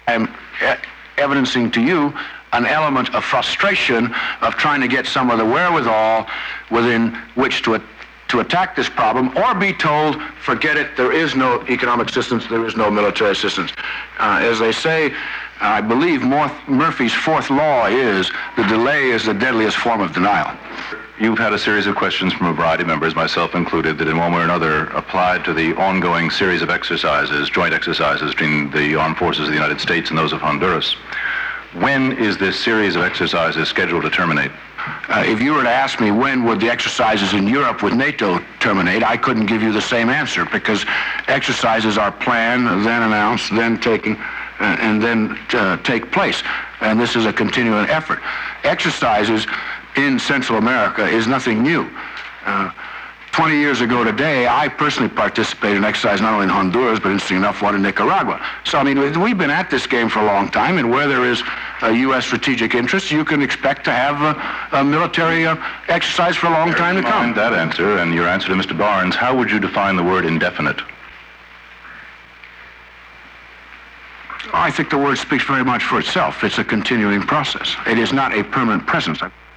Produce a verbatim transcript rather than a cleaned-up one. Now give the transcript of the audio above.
I'm e evidencing to you an element of frustration of trying to get some of the wherewithal within which to, to attack this problem, or be told, forget it, there is no economic assistance, there is no military assistance. Uh, as they say, I believe Murphy's fourth law is the delay is the deadliest form of denial. You've had a series of questions from a variety of members, myself included, that in one way or another applied to the ongoing series of exercises, joint exercises between the armed forces of the United States and those of Honduras. When is this series of exercises scheduled to terminate? Uh, if you were to ask me when would the exercises in Europe with NATO terminate, I couldn't give you the same answer, because exercises are planned, then announced, then taken, uh, and then uh, take place. And this is a continuing effort. Exercises in Central America is nothing new. Uh, twenty years ago today, I personally participated in exercise not only in Honduras, but interesting enough, one in Nicaragua. So, I mean, we've been at this game for a long time, and where there is a U S strategic interest, you can expect to have a, a military uh, exercise for a long time to come. That answer, and your answer to Mister Barnes, how would you define the word indefinite? I think the word speaks very much for itself. It's a continuing process. It is not a permanent presence.